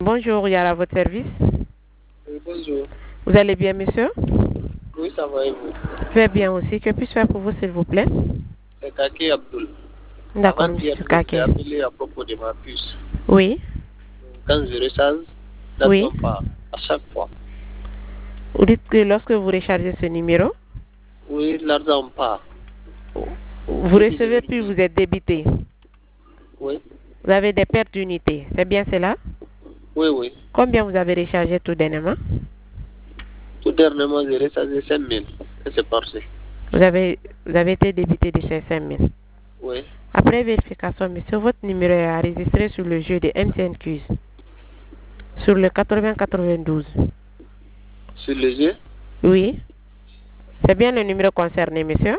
Bonjour, Yara, à votre service. Oui, bonjour. Vous allez bien, monsieur? Oui, ça va et vous? Je vais bien aussi. Que puis-je faire pour vous, s'il vous plaît? C'est Kake Abdul. D'accord, Avant-hier, monsieur je vous ai Kake. appelé à propos de ma puce. Oui, Quand je recharge, oui. l'argent part à chaque fois. Vous dites que lorsque vous rechargez ce numéro, Oui, l'argent part. vous recevez puis vous êtes débité. Oui, Vous avez des pertes d'unités. C'est bien cela? oui, oui. Combien vous avez rechargé tout dernièrement? Tout dernièrement, j'ai rechargé 5 000 et c'est parti. Vous avez été débité de ces 5 000. Oui. Après vérification, monsieur, votre numéro est enregistré sur le jeu de MTN Quiz. Sur le 80-92. Sur le jeu? Oui. C'est bien le numéro concerné, monsieur?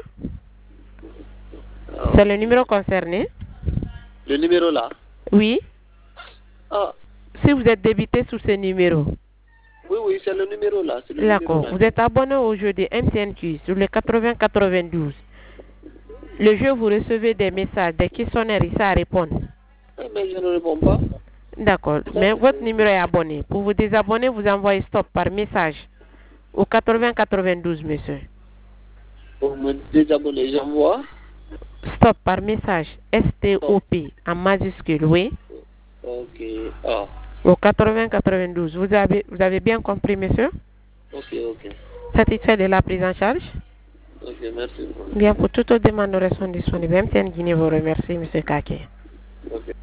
Ah, C'est le numéro concerné? le numéro là? Oui. Ah, Si vous êtes débité sur ce numéro. oui, oui, c'est le numéro là. D'accord. Vous êtes abonné au jeu de MTN Quiz sur le 80-92. Le jeu, vous recevez des messages, des questionnaires, ici à répondre. Mais je ne réponds pas. D'accord. Mais votre numéro est abonné. Pour vous désabonner, vous envoyez stop par message au 80-92, monsieur. Pour me désabonner, j'envoie. Stop par message. S-T-O-P en majuscule, oui. Ok. Ah. Au 80-92. Vous avez bien compris, monsieur? Ok, ok. Satisfait de la prise en charge? Ok, merci. Bien, pour toute autre demande, nous restons disponibles. MTN Guinée vous remercie, monsieur Kake. Ok.